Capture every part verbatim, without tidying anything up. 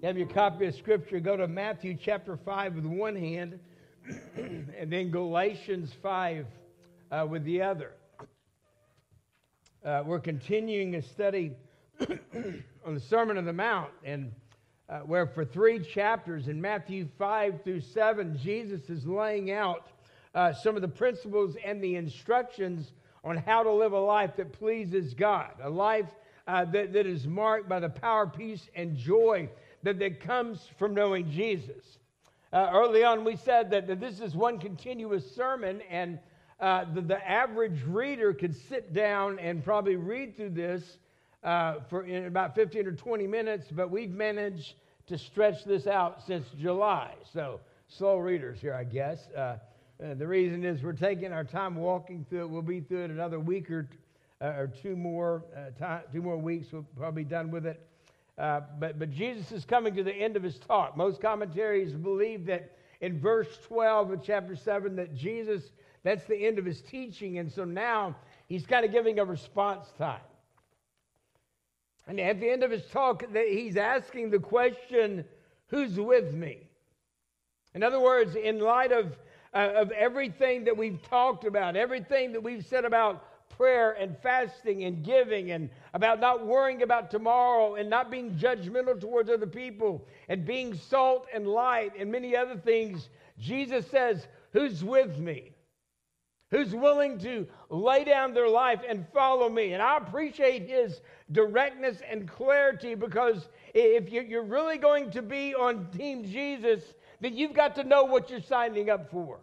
You have your copy of Scripture, go to Matthew chapter five with one hand, and then Galatians five uh, with the other. Uh, we're continuing a study on the Sermon on the Mount, and uh, where for three chapters in Matthew five through seven, Jesus is laying out uh, some of the principles and the instructions on how to live a life that pleases God, a life uh, that, that is marked by the power, peace, and joy that, that comes from knowing Jesus. Uh, early on, we said that, that this is one continuous sermon, and uh, the, the average reader could sit down and probably read through this uh, for in about fifteen or twenty minutes, but we've managed to stretch this out since July. So, slow readers here, I guess. Uh, Uh, the reason is we're taking our time walking through it. We'll be through it another week or, uh, or two more uh, time, two more weeks. We'll probably be done with it. Uh, but but Jesus is coming to the end of his talk. Most commentaries believe that in verse twelve of chapter seven that Jesus, that's the end of his teaching. And so now he's kind of giving a response time. And at the end of his talk, he's asking the question, who's with me? In other words, in light of Uh, of everything that we've talked about, everything that we've said about prayer and fasting and giving, and about not worrying about tomorrow and not being judgmental towards other people and being salt and light and many other things, Jesus says, who's with me? Who's willing to lay down their life and follow me? And I appreciate his directness and clarity, because if you're really going to be on Team Jesus, then you've got to know what you're signing up for.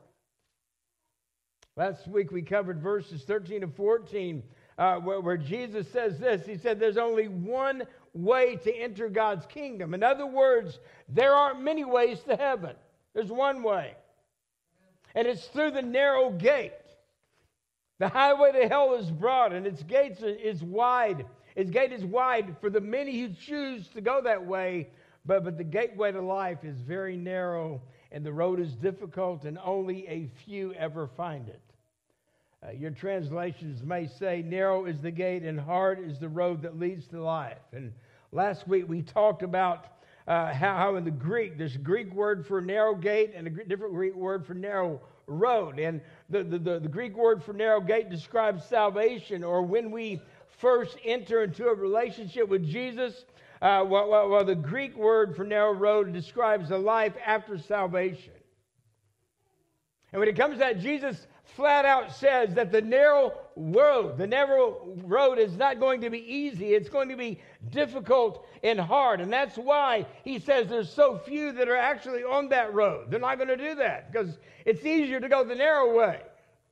Last week we covered verses thirteen and fourteen uh, where, where Jesus says this. He said there's only one way to enter God's kingdom. In other words, there aren't many ways to heaven. There's one way. And it's through the narrow gate. The highway to hell is broad and its gates is wide. Its gate is wide for the many who choose to go that way. But, but the gateway to life is very narrow, and the road is difficult, and only a few ever find it. Uh, your translations may say, narrow is the gate and hard is the road that leads to life. And last week we talked about uh, how, how in the Greek, there's a Greek word for narrow gate and a different Greek word for narrow road. And the, the, the, the Greek word for narrow gate describes salvation, or when we first enter into a relationship with Jesus. Uh, well, well, well, the Greek word for narrow road describes a life after salvation. And when it comes to that, Jesus flat out says that the narrow road, the narrow road is not going to be easy. It's going to be difficult and hard. And that's why he says there's so few that are actually on that road. They're not going to do that because it's easier to go the narrow way.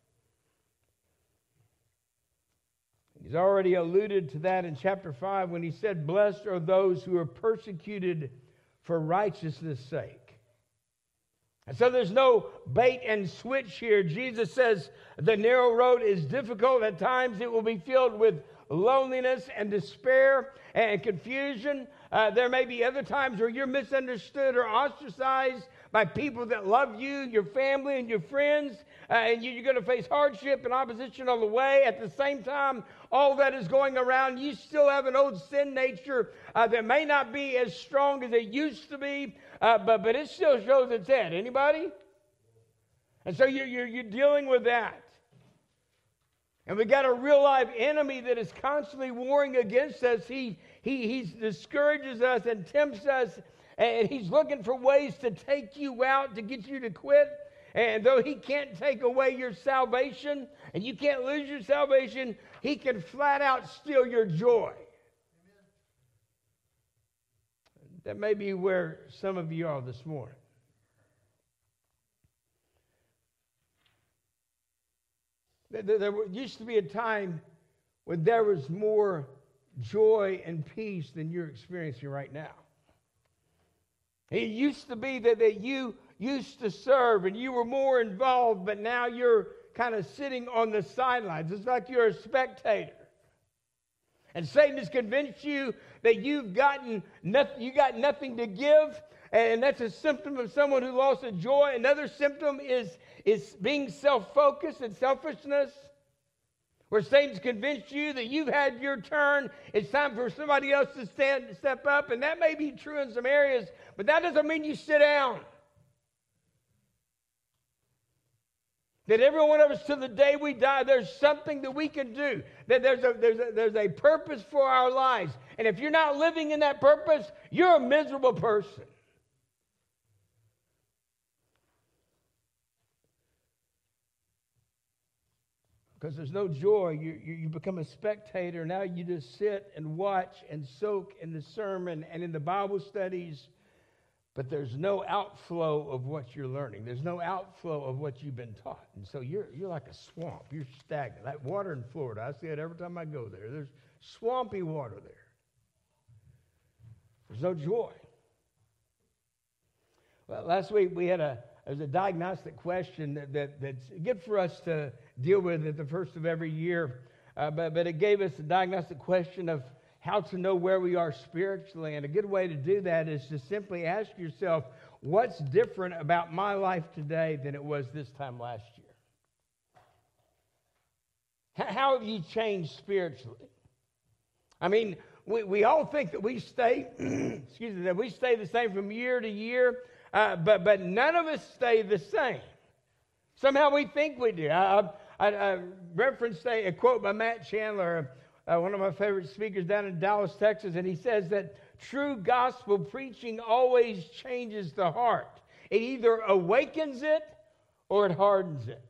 He's already alluded to that in chapter five when he said, blessed are those who are persecuted for righteousness' sake. And so there's no bait and switch here. Jesus says the narrow road is difficult. At times it will be filled with loneliness and despair and confusion. Uh, there may be other times where you're misunderstood or ostracized by people that love you, your family, and your friends. Uh, and you, you're going to face hardship and opposition on the way. At the same time, all that is going around, you still have an old sin nature uh, that may not be as strong as it used to be, uh, but, but it still shows its head. Anybody? And so you're, you're, you're dealing with that. And we got a real life enemy that is constantly warring against us. He, he, he discourages us and tempts us, and he's looking for ways to take you out, to get you to quit. And though he can't take away your salvation, and you can't lose your salvation, he can flat out steal your joy. Amen. That may be where some of you are this morning. There, there used to be a time when there was more joy and peace than you're experiencing right now. It used to be that, that you used to serve and you were more involved, but now you're kind of sitting on the sidelines. It's like you're a spectator. And Satan has convinced you that you've gotten nothing, you got nothing to give, and that's a symptom of someone who lost a joy. Another symptom is, is being self-focused and selfishness. where Satan's convinced you that you've had your turn. It's time for somebody else to stand, step up, and that may be true in some areas, but that doesn't mean you sit down. That every one of us, to the day we die, there's something that we can do. That there's a, there's a, there's a purpose for our lives. And if you're not living in that purpose, you're a miserable person. Because there's no joy. You, you, you become a spectator. Now you just sit and watch and soak in the sermon and in the Bible studies. But there's no outflow of what you're learning. There's no outflow of what you've been taught. And so you're, you're like a swamp. You're stagnant. Like water in Florida. I see it every time I go there. There's swampy water there. There's no joy. Well, last week we had a, there was a diagnostic question that, that, that's good for us to deal with at the first of every year. Uh, but, but it gave us a diagnostic question of how to know where we are spiritually. And a good way to do that is to simply ask yourself, what's different about my life today than it was this time last year? How have you changed spiritually? I mean, we, we all think that we stay, excuse me, that we stay the same from year to year, uh, but, but none of us stay the same. Somehow we think we do. I, I, I referenced a, a quote by Matt Chandler, Uh, one of my favorite speakers down in Dallas, Texas, and he says that true gospel preaching always changes the heart. It either awakens it or it hardens it.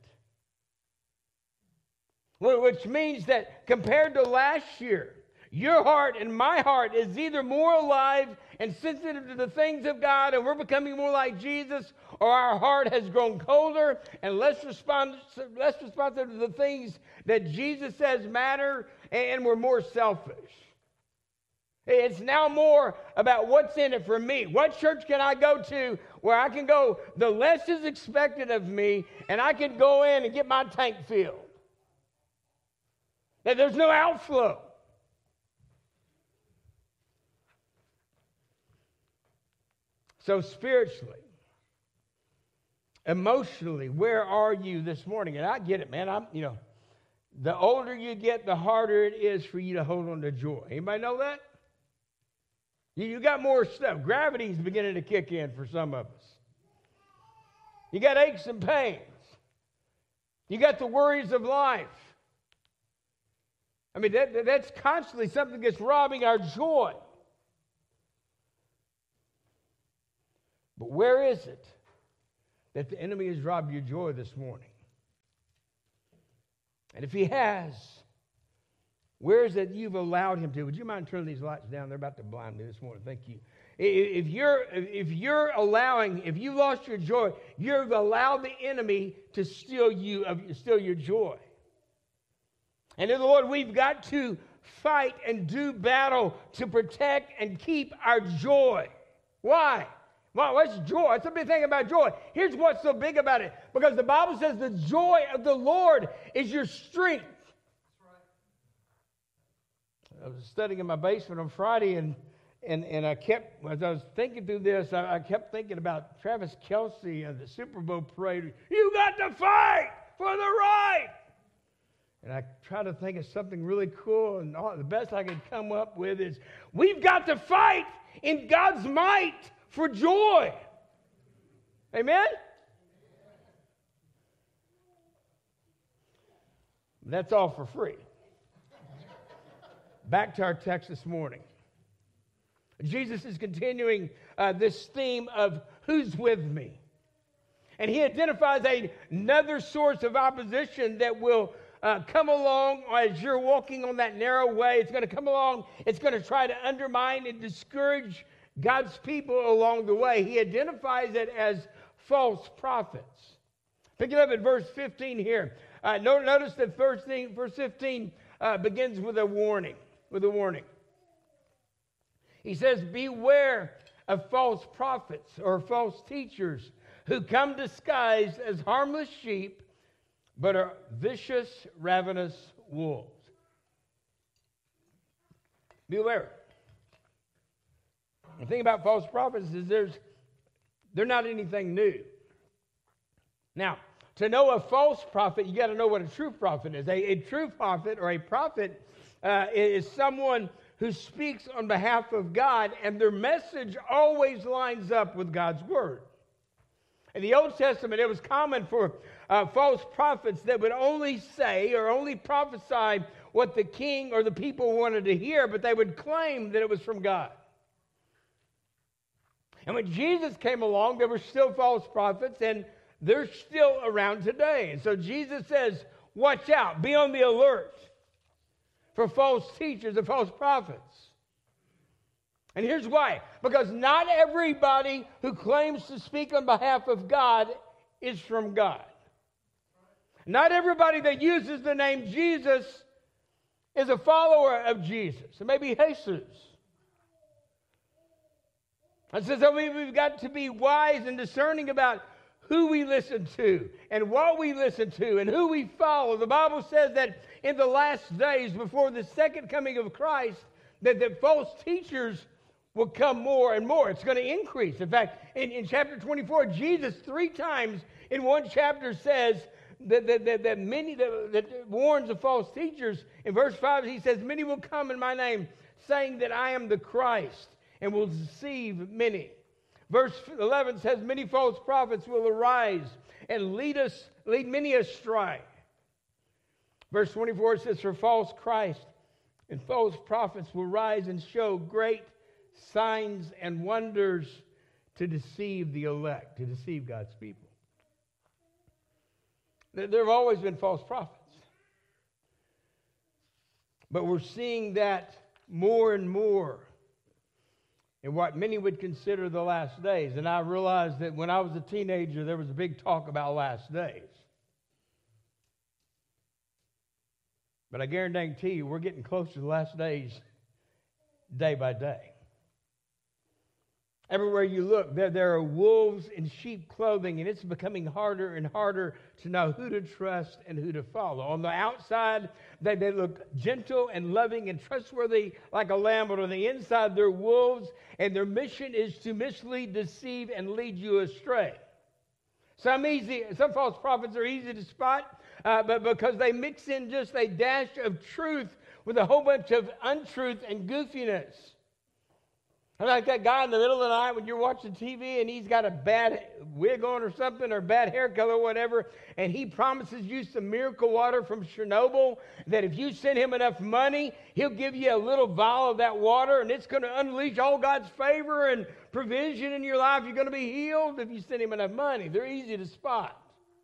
Which means that compared to last year, your heart and my heart is either more alive and sensitive to the things of God and we're becoming more like Jesus, or our heart has grown colder and less, respons- less responsive to the things that Jesus says matter, and we're more selfish. It's now more about what's in it for me. What church can I go to where I can go, the less is expected of me, and I can go in and get my tank filled? That there's no outflow. So spiritually, emotionally, where are you this morning? And I get it, man. I'm, you know, the older you get, the harder it is for you to hold on to joy. Anybody know that? You, you got more stuff. Gravity's beginning to kick in for some of us. You got aches and pains. You got the worries of life. I mean, that, that's constantly something that's robbing our joy. But where is it that the enemy has robbed your joy this morning? And if he has, where is it you've allowed him to? Would you mind turning these lights down? They're about to blind me this morning. Thank you. If you're, if you're allowing, if you lost your joy, you've allowed the enemy to steal you, steal your joy. And in the Lord, we've got to fight and do battle to protect and keep our joy. Why? Well, what's joy? It's a big thing about joy. Here's what's so big about it. Because the Bible says the joy of the Lord is your strength. That's right. I was studying in my basement on Friday, and and, and I kept, as I was thinking through this, I, I kept thinking about Travis Kelce and the Super Bowl parade. You got to fight for the right. And I tried to think of something really cool, and all, the best I could come up with is, we've got to fight in God's might for joy. Amen? That's all for free. Back to our text this morning. Jesus is continuing uh, this theme of who's with me. And he identifies a, another source of opposition that will uh, come along as you're walking on that narrow way. It's going to come along. It's going to try to undermine and discourage God's people along the way. He identifies it as false prophets. Pick it up at verse fifteen here. Uh, notice that first thing, verse fifteen uh, begins with a warning. With a warning. He says, beware of false prophets or false teachers who come disguised as harmless sheep, but are vicious, ravenous wolves. Beware. The thing about false prophets is there's, they're not anything new. Now, to know a false prophet, you got to know what a true prophet is. A, a true prophet or a prophet uh, is someone who speaks on behalf of God, and their message always lines up with God's word. In the Old Testament, it was common for uh, false prophets that would only say or only prophesy what the king or the people wanted to hear, but they would claim that it was from God. And when Jesus came along, there were still false prophets, and they're still around today. And so Jesus says, watch out, be on the alert for false teachers and false prophets. And here's why. Because not everybody who claims to speak on behalf of God is from God. Not everybody that uses the name Jesus is a follower of Jesus. It may be Jesus. And so we've got to be wise and discerning about who we listen to and what we listen to and who we follow. The Bible says that in the last days before the second coming of Christ, that, that false teachers will come more and more. It's going to increase. In fact, in, in chapter twenty-four, Jesus three times in one chapter says that, that, that, that many, that, that warns of false teachers. In verse five, he says, many will come in my name, saying that I am the Christ, and will deceive many. Verse eleven says, many false prophets will arise and lead us, lead many astray. Verse twenty-four says, for false Christ and false prophets will rise and show great signs and wonders to deceive the elect, to deceive God's people. There have always been false prophets. But we're seeing that more and more in what many would consider the last days. And I realized that when I was a teenager, there was a big talk about last days. But I guarantee you, we're getting closer to the last days day by day. Everywhere you look, there, there are wolves in sheep clothing, and it's becoming harder and harder to know who to trust and who to follow. On the outside, they, they look gentle and loving and trustworthy like a lamb, but on the inside, they're wolves, and their mission is to mislead, deceive, and lead you astray. Some easy, some false prophets are easy to spot, uh, but because they mix in just a dash of truth with a whole bunch of untruth and goofiness. Like that guy in the middle of the night when you're watching T V and he's got a bad wig on or something or bad hair color or whatever, and he promises you some miracle water from Chernobyl that if you send him enough money, he'll give you a little vial of that water and it's going to unleash all God's favor and provision in your life. You're going to be healed if you send him enough money. They're easy to spot.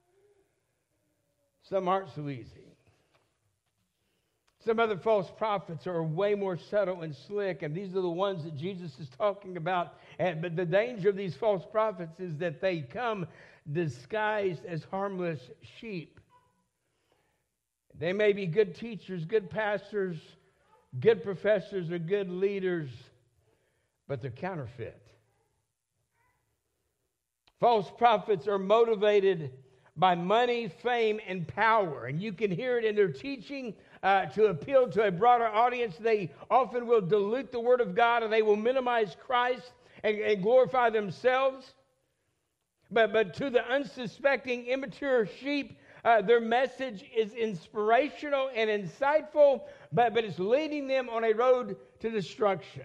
Some aren't so easy. Some other false prophets are way more subtle and slick, and these are the ones that Jesus is talking about. And, but the danger of these false prophets is that they come disguised as harmless sheep. They may be good teachers, good pastors, good professors, or good leaders, but they're counterfeit. False prophets are motivated by money, fame, and power, and you can hear it in their teaching. Uh, to appeal to a broader audience, they often will dilute the Word of God and they will minimize Christ and, and glorify themselves. But, but to the unsuspecting, immature sheep, uh, their message is inspirational and insightful, but, but it's leading them on a road to destruction.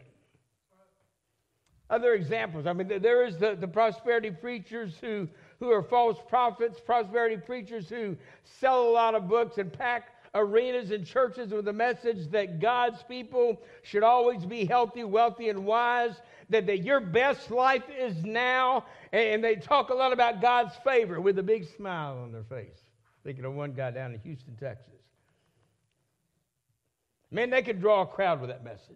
Other examples, I mean, there is the, the prosperity preachers who, who are false prophets, prosperity preachers who sell a lot of books and pack arenas and churches with a message that God's people should always be healthy, wealthy, and wise, that, that your best life is now, and they talk a lot about God's favor with a big smile on their face. Thinking of one guy down in Houston, Texas. Man, they could draw a crowd with that message.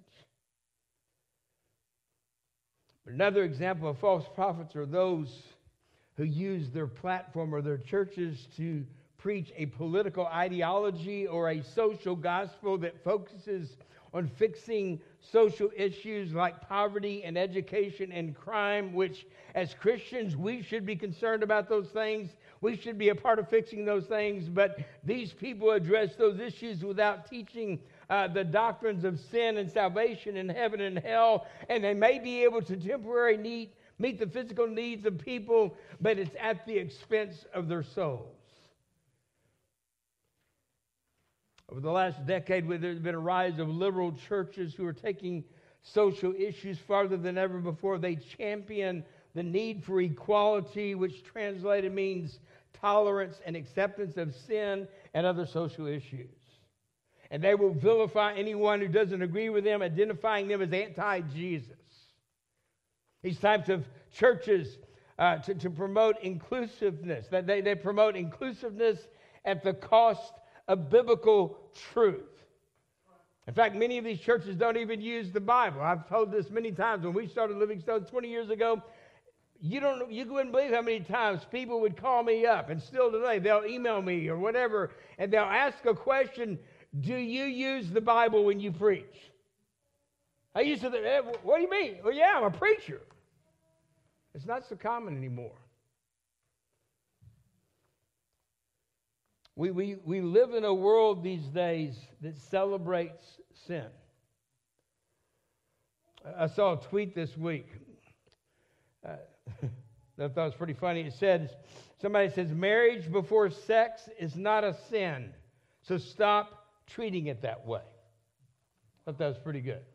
But another example of false prophets are those who use their platform or their churches to preach a political ideology or a social gospel that focuses on fixing social issues like poverty and education and crime, which as Christians, we should be concerned about those things. We should be a part of fixing those things. But these people address those issues without teaching uh, the doctrines of sin and salvation and heaven and hell. And they may be able to temporarily meet, meet the physical needs of people, but it's at the expense of their souls. Over the last decade, there's been a rise of liberal churches who are taking social issues farther than ever before. They champion the need for equality, which translated means tolerance and acceptance of sin and other social issues. And they will vilify anyone who doesn't agree with them, identifying them as anti-Jesus. These types of churches uh, to, to promote inclusiveness, that they, they promote inclusiveness at the cost of biblical truth. In fact, many of these churches don't even use the Bible. I've told this many times. When we started Livingstone twenty years ago, you don't, you wouldn't believe how many times people would call me up, and still today they'll email me or whatever, and they'll ask a question: do you use the Bible when you preach? I used to think, eh, what do you mean? Well, yeah, I'm a preacher. It's not so common anymore. We, we, we live in a world these days that celebrates sin. I saw a tweet this week uh, that I thought was pretty funny. It said, somebody says, marriage before sex is not a sin, so stop treating it that way. I thought that was pretty good.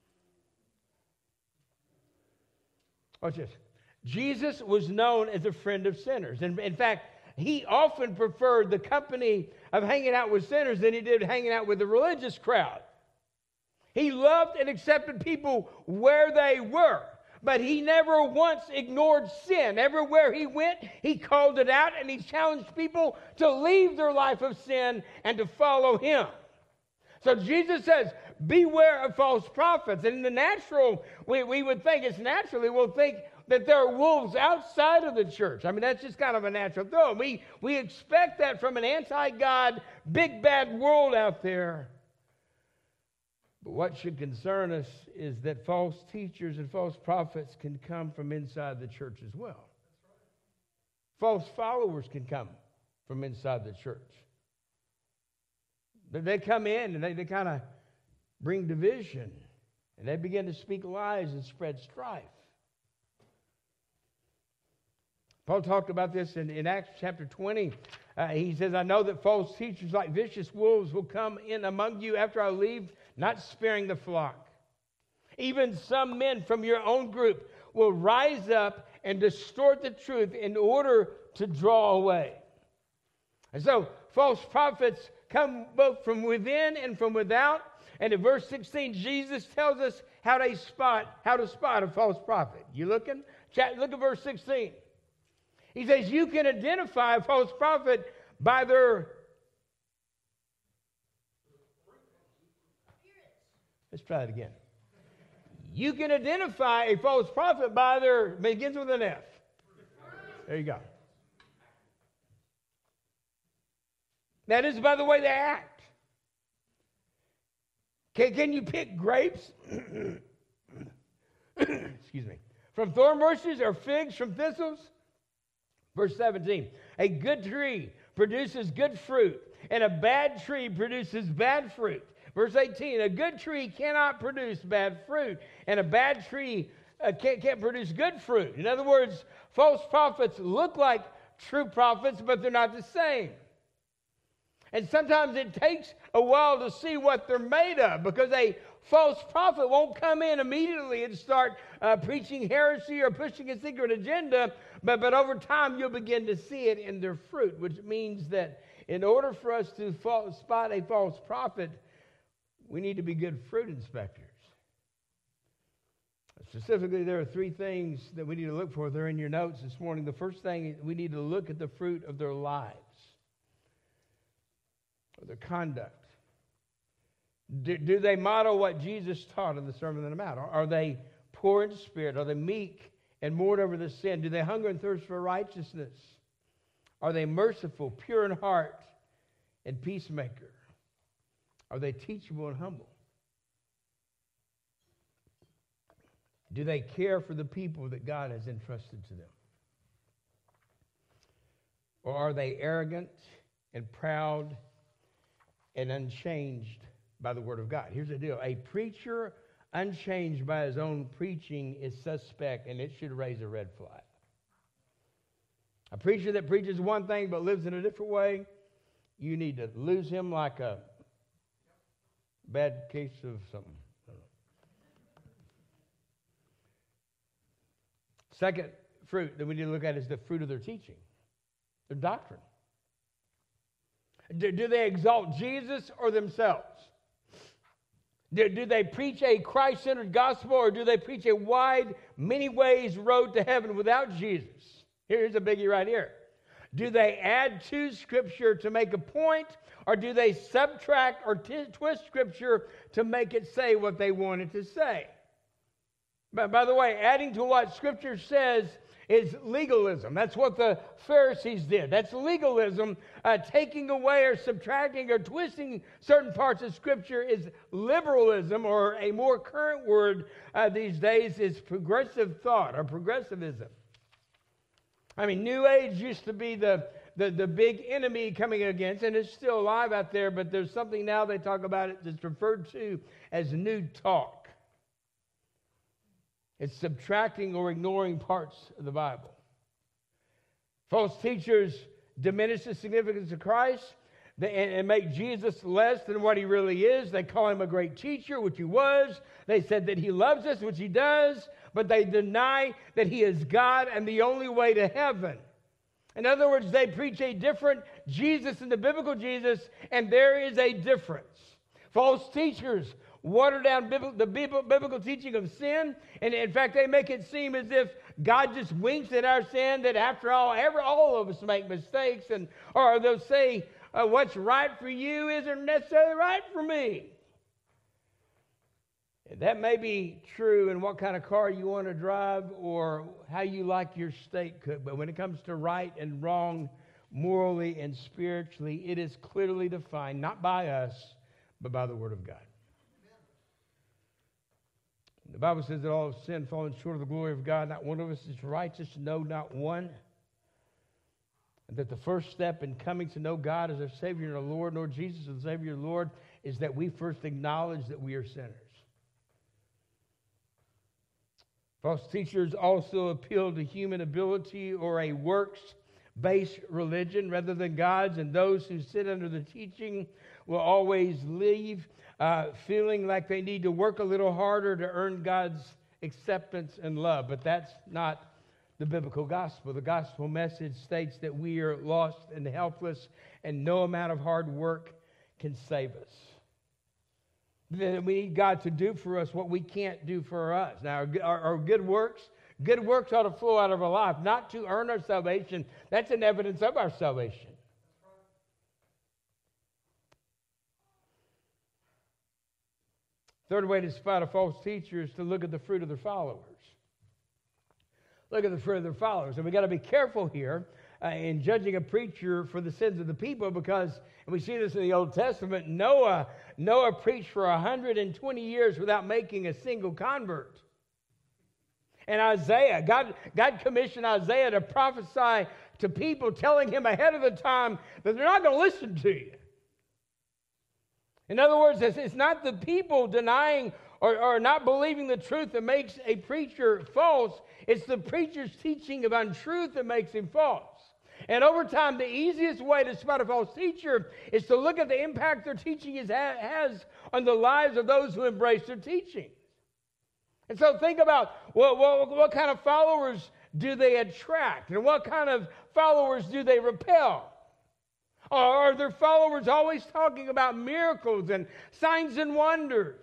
Watch this. Jesus was known as a friend of sinners. And in fact, he often preferred the company of hanging out with sinners than he did hanging out with the religious crowd. He loved and accepted people where they were, but he never once ignored sin. Everywhere he went, he called it out, and he challenged people to leave their life of sin and to follow him. So Jesus says, beware of false prophets. And in the natural, we, we would think, it's naturally, we'll think that there are wolves outside of the church. I mean, that's just kind of a natural thought. We, we expect that from an anti-God, big bad world out there. But what should concern us is that false teachers and false prophets can come from inside the church as well. False followers can come from inside the church. They come in and they, they kind of bring division, and they begin to speak lies and spread strife. Paul talked about this in, in Acts chapter twenty. Uh, he says, I know that false teachers like vicious wolves will come in among you after I leave, not sparing the flock. Even some men from your own group will rise up and distort the truth in order to draw away. And so false prophets come both from within and from without. And in verse sixteen, Jesus tells us how to spot, how to spot a false prophet. You looking? Look at verse sixteen. He says, you can identify a false prophet by their... Let's try it again. You can identify a false prophet by their... begins with an F. There you go. That is by the way they act. Can, can you pick grapes? Excuse me. From thorn bushes or figs from thistles? Verse seventeen, a good tree produces good fruit, and a bad tree produces bad fruit. Verse eighteen, a good tree cannot produce bad fruit, and a bad tree uh, can't, can't produce good fruit. In other words, false prophets look like true prophets, but they're not the same. And sometimes it takes a while to see what they're made of, because a false prophet won't come in immediately and start uh, preaching heresy or pushing a secret agenda, but, but over time you'll begin to see it in their fruit, which means that in order for us to fall, spot a false prophet, we need to be good fruit inspectors. Specifically, there are three things that we need to look for. They're in your notes this morning. The first thing, we need to look at the fruit of their lives, or their conduct. Do, do they model what Jesus taught in the Sermon on the Mount? Are, are they poor in spirit? Are they meek and mourn over the sin? Do they hunger and thirst for righteousness? Are they merciful, pure in heart, and peacemaker? Are they teachable and humble? Do they care for the people that God has entrusted to them? Or are they arrogant and proud and unchanged by the Word of God? Here's the deal. A preacher unchanged by his own preaching is suspect, and it should raise a red flag. A preacher that preaches one thing but lives in a different way, you need to lose him like a Bad case of something. I don't know. Second fruit that we need to look at is the fruit of their teaching, their doctrine. Do, do they exalt Jesus or themselves? Do, do they preach a Christ-centered gospel, or do they preach a wide, many ways road to heaven without Jesus? Here's a biggie right here. Do they add to Scripture to make a point, or do they subtract or t- twist Scripture to make it say what they want it to say? But by the way, adding to what Scripture says is legalism. That's what the Pharisees did. That's legalism. Uh, taking away or subtracting or twisting certain parts of Scripture is liberalism, or a more current word uh, these days is progressive thought or progressivism. I mean, New Age used to be the, the, the big enemy coming against, and it's still alive out there, but there's something now they talk about it that's referred to as New Talk. It's subtracting or ignoring parts of the Bible. False teachers diminish the significance of Christ and, and make Jesus less than what he really is. They call him a great teacher, which he was. They said that he loves us, which he does, but they deny that he is God and the only way to heaven. In other words, they preach a different Jesus than the biblical Jesus, and there is a difference. False teachers water down the biblical teaching of sin, and in fact, they make it seem as if God just winks at our sin, that after all, every, all of us make mistakes, and or they'll say, uh, what's right for you isn't necessarily right for me. That may be true in what kind of car you want to drive or how you like your steak cooked, but when it comes to right and wrong, morally and spiritually, it is clearly defined, not by us, but by the Word of God. The Bible says that all have sinned, fallen short of the glory of God. Not one of us is righteous, no, not one. And that the first step in coming to know God as our Savior and our Lord, Lord Jesus as Savior and Lord, is that we first acknowledge that we are sinners. False teachers also appeal to human ability or a works-based religion rather than God's, and those who sit under the teaching will always leave uh, feeling like they need to work a little harder to earn God's acceptance and love. But that's not the biblical gospel. The gospel message states that we are lost and helpless, and no amount of hard work can save us. That we need God to do for us what we can't do for us. Now, our, our, our good works, good works ought to flow out of our life, not to earn our salvation. That's an evidence of our salvation. Third way to spot a false teacher is to look at the fruit of their followers. Look at the fruit of their followers. And we've got to be careful here uh, in judging a preacher for the sins of the people, because, and we see this in the Old Testament, Noah, Noah preached for one hundred twenty years without making a single convert. And Isaiah, God, God commissioned Isaiah to prophesy to people, telling him ahead of the time that they're not going to listen to you. In other words, it's not the people denying or, or not believing the truth that makes a preacher false. It's the preacher's teaching of untruth that makes him false. And over time, the easiest way to spot a false teacher is to look at the impact their teaching is, has on the lives of those who embrace their teaching. And so think about what, what, what kind of followers do they attract, and what kind of followers do they repel? Or are their followers always talking about miracles and signs and wonders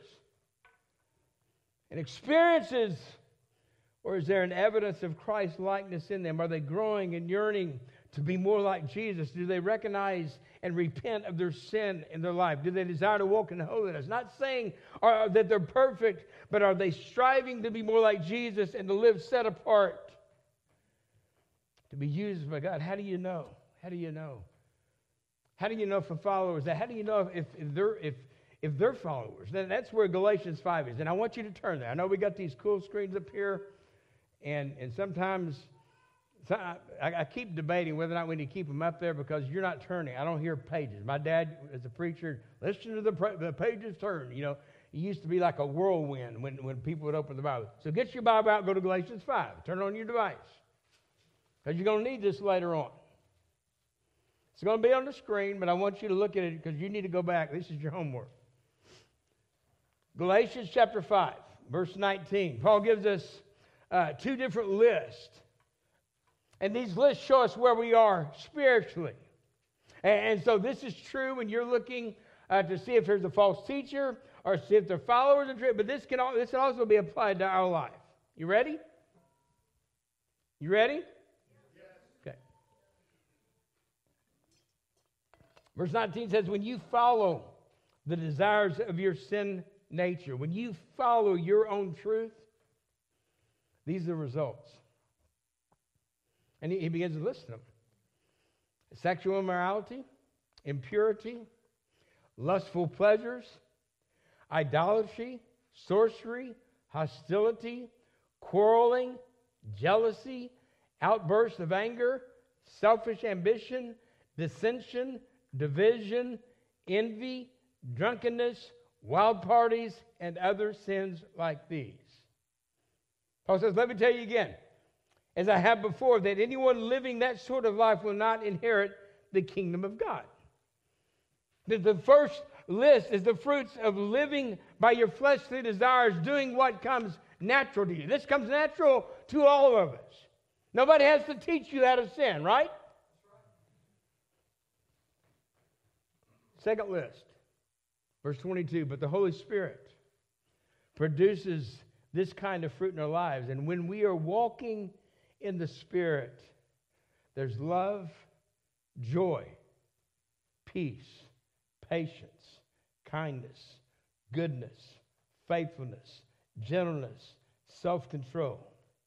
and experiences? Or is there an evidence of Christ's likeness in them? Are they growing and yearning to be more like Jesus? Do they recognize and repent of their sin in their life? Do they desire to walk in holiness? Not saying uh, that they're perfect, but are they striving to be more like Jesus and to live set apart, to be used by God? How do you know? How do you know? How do you know for followers that? How do you know if, if they're if if they're followers? Then that's where Galatians five is. And I want you to turn there. I know we got these cool screens up here, and and sometimes so I, I keep debating whether or not we need to keep them up there because you're not turning. I don't hear pages. My dad, as a preacher, listen to the, the pages turn. You know, it used to be like a whirlwind when, when people would open the Bible. So get your Bible out, go to Galatians five. Turn it on your device, because you're going to need this later on. It's going to be on the screen, but I want you to look at it because you need to go back. This is your homework. Galatians chapter five, verse nineteen. Paul gives us uh, two different lists. And these lists show us where we are spiritually. And, and so this is true when you're looking uh, to see if there's a false teacher or see if they're followers of truth. But this can, al- this can also be applied to our life. You ready? You ready? Yes. Okay. Verse nineteen says, when you follow the desires of your sin nature, when you follow your own truth, these are the results. And he, he begins to list them. Sexual immorality, impurity, lustful pleasures, idolatry, sorcery, hostility, quarreling, jealousy, outbursts of anger, selfish ambition, dissension, division, envy, drunkenness, wild parties, and other sins like these. Paul says, let me tell you again, as I have before, that anyone living that sort of life will not inherit the kingdom of God. The, the first list is the fruits of living by your fleshly desires, doing what comes natural to you. This comes natural to all of us. Nobody has to teach you how to sin, right? Second list, verse twenty-two, but the Holy Spirit produces this kind of fruit in our lives. And when we are walking in the Spirit, there's love, joy, peace, patience, kindness, goodness, faithfulness, gentleness, self-control.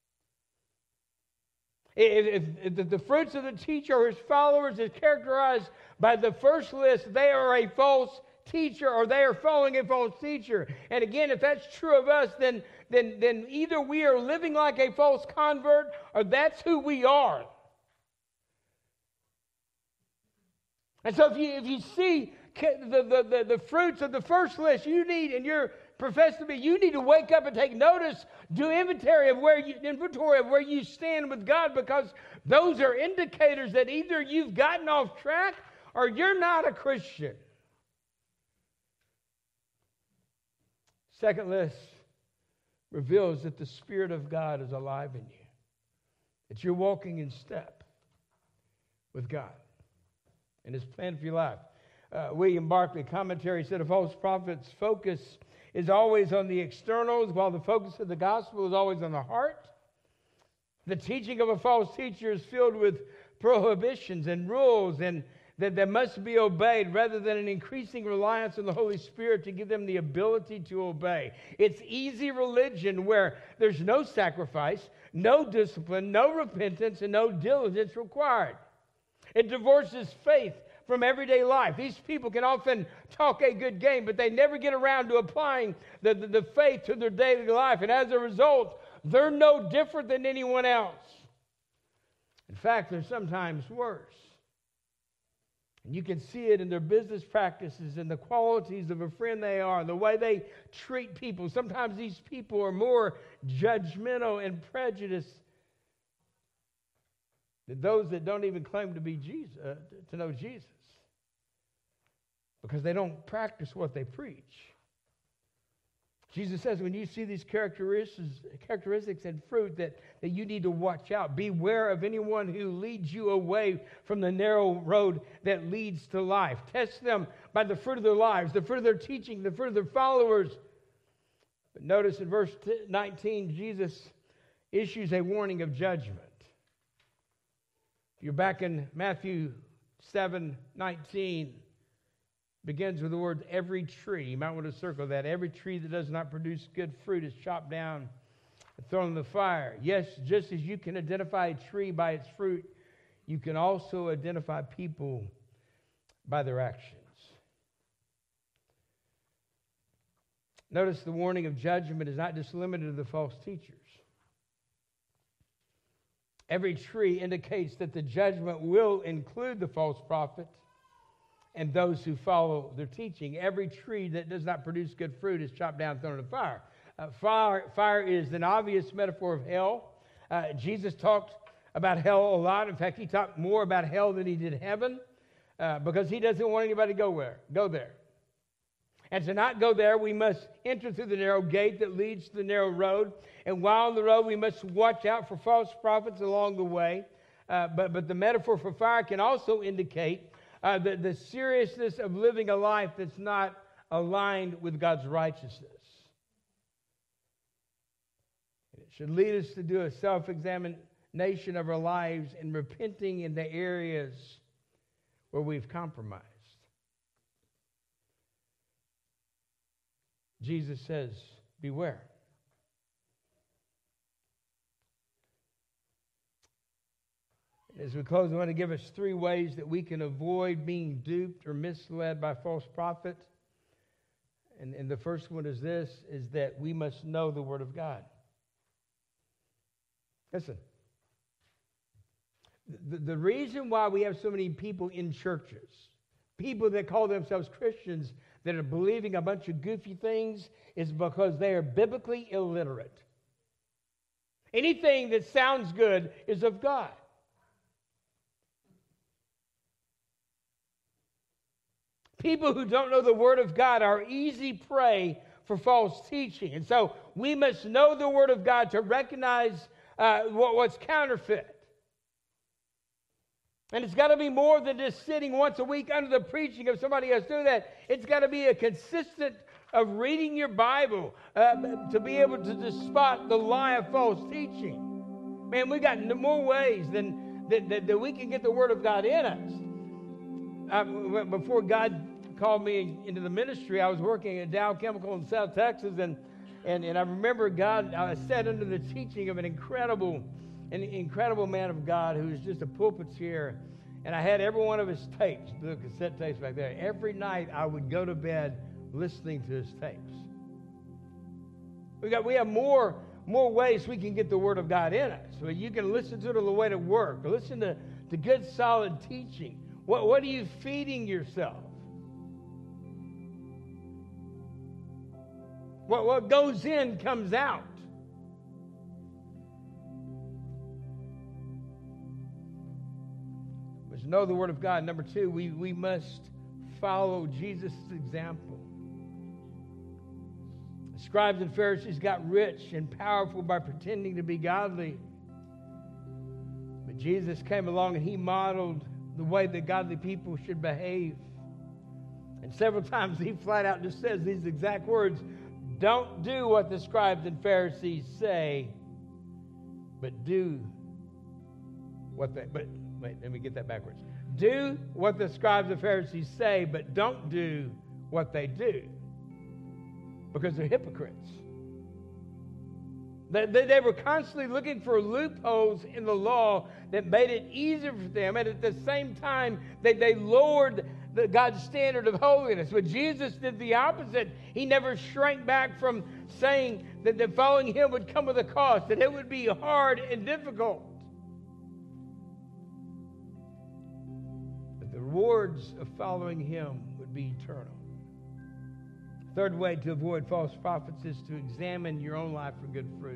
If, if, if the fruits of the teacher or his followers is characterized by the first list, they are a false teacher or they are following a false teacher. And again, if that's true of us, then, then, then either we are living like a false convert or that's who we are. And so if you, if you see the, the, the, the fruits of the first list, you need, and you're professed to be, you need to wake up and take notice, do inventory of where you inventory of where you stand with God, because those are indicators that either you've gotten off track or you're not a Christian. Second list reveals that the Spirit of God is alive in you, that you're walking in step with God and His plan for your life. Uh, William Barclay, commentary, said a false prophet's focus is always on the externals, while the focus of the gospel is always on the heart. The teaching of a false teacher is filled with prohibitions and rules and that, that must be obeyed, rather than an increasing reliance on the Holy Spirit to give them the ability to obey. It's easy religion where there's no sacrifice, no discipline, no repentance, and no diligence required. It divorces faith from everyday life. These people can often talk a good game, but they never get around to applying the, the, the faith to their daily life. And as a result, they're no different than anyone else. In fact, they're sometimes worse. And you can see it in their business practices and the qualities of a friend they are, the way they treat people. Sometimes these people are more judgmental and prejudiced than those that don't even claim to be Jesus, uh, to know Jesus, because they don't practice what they preach. Jesus says when you see these characteristics, characteristics and fruit that, that you need to watch out. Beware of anyone who leads you away from the narrow road that leads to life. Test them by the fruit of their lives, the fruit of their teaching, the fruit of their followers. But notice in verse nineteen, Jesus issues a warning of judgment. You're back in Matthew seven nineteen. Begins with the word every tree. You might want to circle that. Every tree that does not produce good fruit is chopped down and thrown in the fire. Yes, just as you can identify a tree by its fruit, you can also identify people by their actions. Notice the warning of judgment is not just limited to the false teachers. Every tree indicates that the judgment will include the false prophet and those who follow their teaching. Every tree that does not produce good fruit is chopped down and thrown in the fire. Uh, fire. Fire is an obvious metaphor of hell. Uh, Jesus talked about hell a lot. In fact, he talked more about hell than he did heaven uh, because he doesn't want anybody to go where, go there. And to not go there, we must enter through the narrow gate that leads to the narrow road. And while on the road, we must watch out for false prophets along the way. Uh, but, but the metaphor for fire can also indicate uh, the, the seriousness of living a life that's not aligned with God's righteousness. It should lead us to do a self-examination of our lives and repenting in the areas where we've compromised. Jesus says, beware. As we close, I want to give us three ways that we can avoid being duped or misled by false prophets. And, and the first one is this, is that we must know the Word of God. Listen, the, the reason why we have so many people in churches, people that call themselves Christians, that are believing a bunch of goofy things, is because they are biblically illiterate. Anything that sounds good is of God. People who don't know the Word of God are easy prey for false teaching. And so we must know the Word of God to recognize uh, what, what's counterfeit. And it's got to be more than just sitting once a week under the preaching of somebody else doing that. It's got to be a consistent of reading your Bible uh, to be able to, to spot the lie of false teaching. Man, we got more ways than that, that, that we can get the Word of God in us. Uh, before God called me into the ministry, I was working at Dow Chemical in South Texas, and and, and I remember God, I sat under the teaching of an incredible, an incredible man of God who was just a pulpiteer, and I had every one of his tapes, the cassette tapes back there. Every night I would go to bed listening to his tapes. We got we have more more ways we can get the Word of God in us. So you can listen to it on the way to work, or listen to, to good solid teaching. What, what are you feeding yourself? What, what goes in comes out. We must know the Word of God. Number two, we, we must follow Jesus' example. The scribes and Pharisees got rich and powerful by pretending to be godly. But Jesus came along and he modeled the way that godly people should behave. And several times he flat out just says these exact words: don't do what the scribes and Pharisees say, but do what they, but wait, let me get that backwards. Do what the scribes and Pharisees say, but don't do what they do. Because they're hypocrites. They, they, they were constantly looking for loopholes in the law that made it easier for them. And at the same time, they, they lowered the, God's standard of holiness. But Jesus did the opposite. He never shrank back from saying that, that following him would come with a cost, that it would be hard and difficult. But the rewards of following him would be eternal. Third way to avoid false prophets is to examine your own life for good fruit.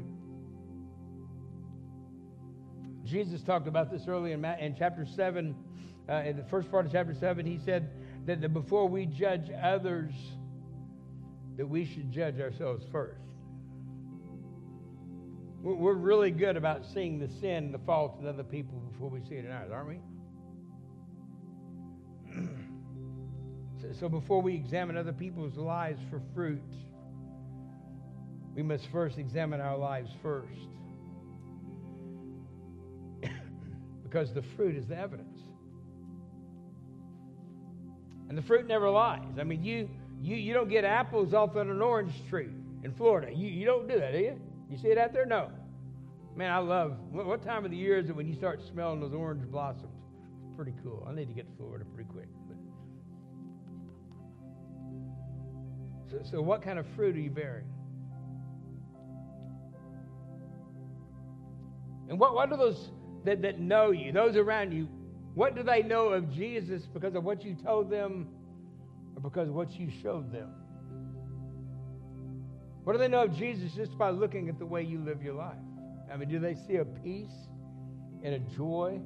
Jesus talked about this earlier in, in chapter seven. Uh, in the first part of chapter seven, he said that, that before we judge others, that we should judge ourselves first. We're, we're really good about seeing the sin and the fault in other people before we see it in ours, aren't we? So before we examine other people's lives for fruit, we must first examine our lives first. Because the fruit is the evidence. And the fruit never lies. I mean, you you, you don't get apples off of an orange tree in Florida. You, you don't do that, do you? You see it out there? No. Man, I love, what, what time of the year is it when you start smelling those orange blossoms? It's pretty cool. I need to get to Florida pretty quick. So, so what kind of fruit are you bearing? And what, what do those that, that know you, those around you, what do they know of Jesus because of what you told them or because of what you showed them? What do they know of Jesus just by looking at the way you live your life? I mean, do they see a peace and a joy?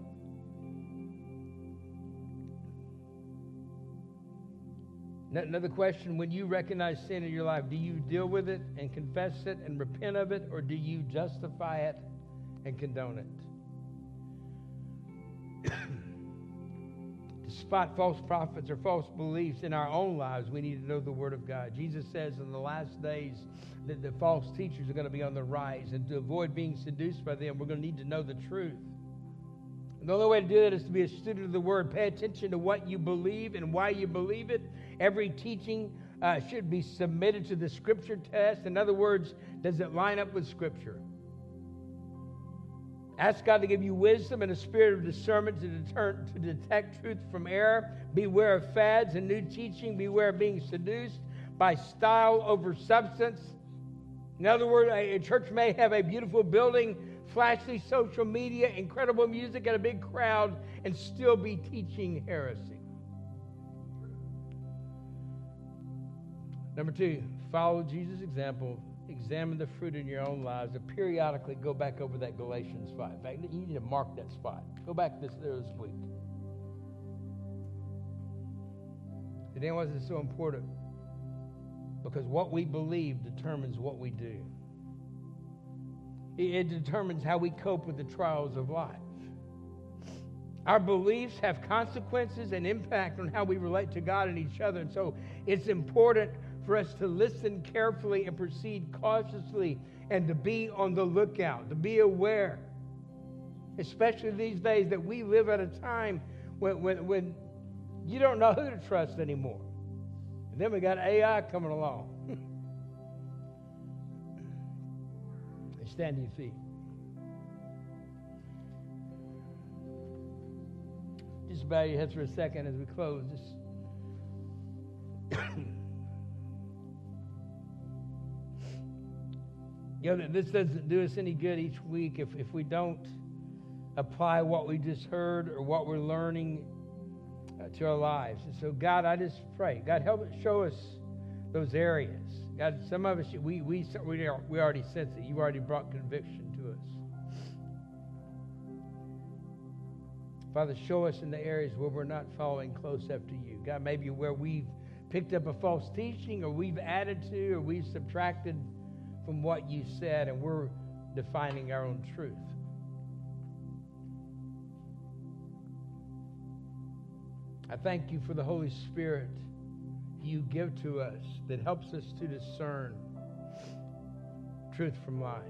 Another question, when you recognize sin in your life, do you deal with it and confess it and repent of it, or do you justify it and condone it? To spot false prophets or false beliefs in our own lives, we need to know the Word of God. Jesus says in the last days that the false teachers are going to be on the rise, and to avoid being seduced by them, we're going to need to know the truth. And the only way to do that is to be a student of the Word. Pay attention to what you believe and why you believe it. Every teaching uh, should be submitted to the Scripture test. In other words, does it line up with Scripture? Ask God to give you wisdom and a spirit of discernment to, deter, to detect truth from error. Beware of fads and new teaching. Beware of being seduced by style over substance. In other words, a, a church may have a beautiful building, flashy social media, incredible music, and a big crowd, and still be teaching heresy. Number two, follow Jesus' example. Examine the fruit in your own lives, and periodically go back over that Galatians five. In fact, you need to mark that spot. Go back this there this week. And then why is it so important? Because what we believe determines what we do. It determines how we cope with the trials of life. Our beliefs have consequences and impact on how we relate to God and each other. And so it's important for us to listen carefully and proceed cautiously, and to be on the lookout, to be aware. Especially these days that we live at a time when, when, when you don't know who to trust anymore. And then we got A I coming along. Stand to your feet. Just bow your heads for a second as we close. Just you know, this doesn't do us any good each week if, if we don't apply what we just heard or what we're learning uh, to our lives. And so, God, I just pray. God, help show us those areas. God, some of us, we we we we already sense it. You've already brought conviction to us. Father, show us in the areas where we're not following close after you. God, maybe where we've picked up a false teaching, or we've added to, or we've subtracted from what you said, and we're defining our own truth. I thank you for the Holy Spirit you give to us that helps us to discern truth from lies.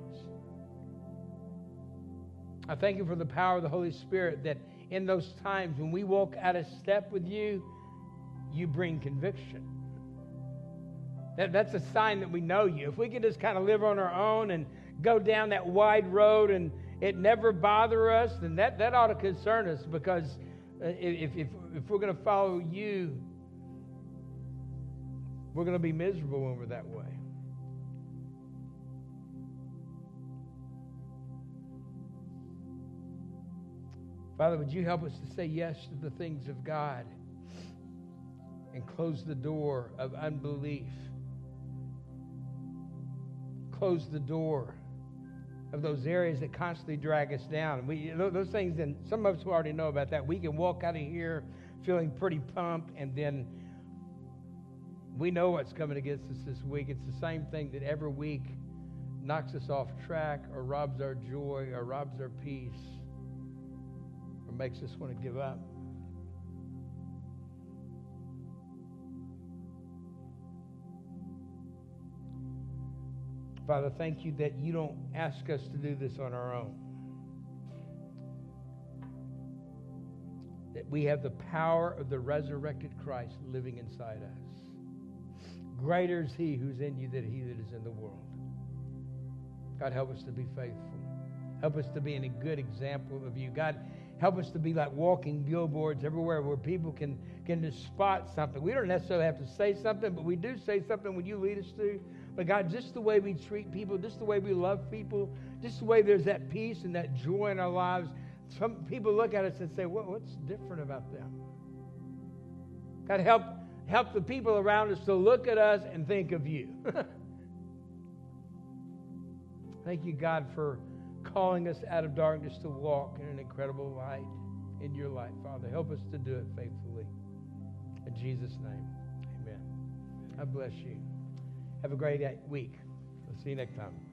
I thank you for the power of the Holy Spirit that in those times when we walk out of step with you, you bring conviction. That, that's a sign that we know you. If we can just kind of live on our own and go down that wide road and it never bother us, then that, that ought to concern us, because if, if, if we're going to follow you, we're going to be miserable when we're that way. Father, would you help us to say yes to the things of God and close the door of unbelief? Close the door of those areas that constantly drag us down. We, those things, and some of us who already know about that, we can walk out of here feeling pretty pumped, and then we know what's coming against us this week. It's the same thing that every week knocks us off track or robs our joy or robs our peace or makes us want to give up. Father, thank you that you don't ask us to do this on our own. That we have the power of the resurrected Christ living inside us. Greater is he who's in you than he that is in the world. God, help us to be faithful. Help us to be a good example of you. God, help us to be like walking billboards everywhere where people can, can just spot something. We don't necessarily have to say something, but we do say something when you lead us to. But God, just the way we treat people, just the way we love people, just the way there's that peace and that joy in our lives, some people look at us and say, well, what's different about them? God, help, help the people around us to look at us and think of you. Thank you, God, for calling us out of darkness to walk in an incredible light in your light, Father. Help us to do it faithfully. In Jesus' name, amen. God bless you. Have a great week. We'll see you next time.